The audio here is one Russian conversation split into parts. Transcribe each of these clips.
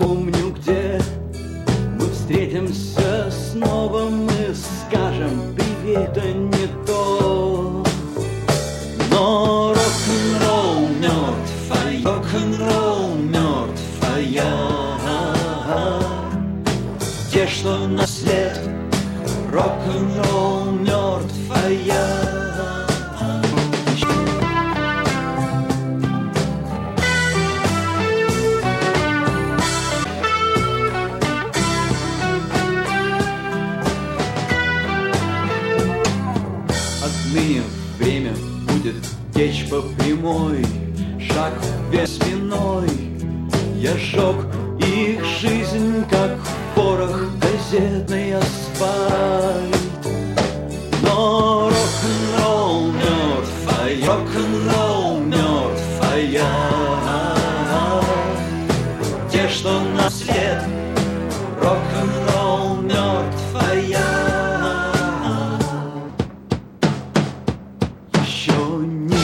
помню, где мы встретимся снова, мы скажем привет, это не то. Но рок-н-ролл мертв, рок-н-ролл мертвая. Те, что наслед, рок-н-ролл мертвая. Отныне время будет течь по прямой, шаг без спиной. Я жег их жизнь, как порох газетный асфальт. Но рок-н-ролл мертвая, рок-н-ролл мертвая. Те, что наслед, рок-н-ролл мертвая. Еще нет.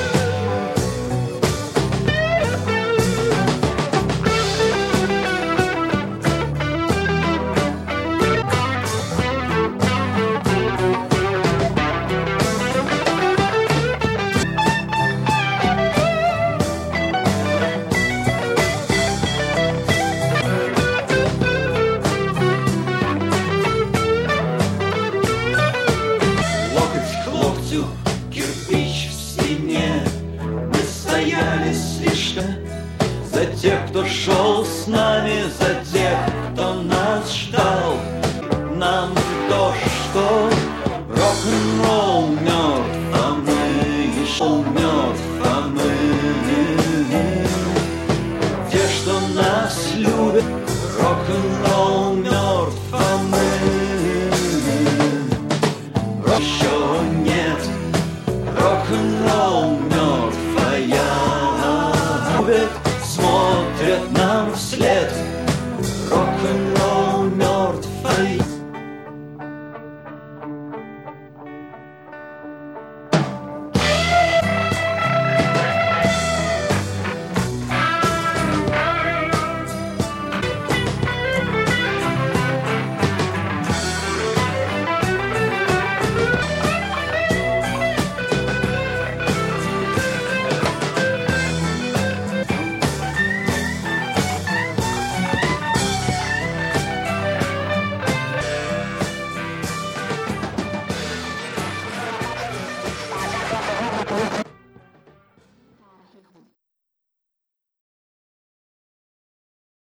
Кирпич в стене. Мы стояли слишком за тех, кто шел с нами, за тех, кто нас ждал. Нам то, что рок-н-ролл мертв, а мы еще мертв, а мы. Те, что нас любят, рок-н-ролл мертв, а мы. Еще нет. Рок-н-ролл мертвая. Смотрят нам вслед. Рок-н-ролл мертвый.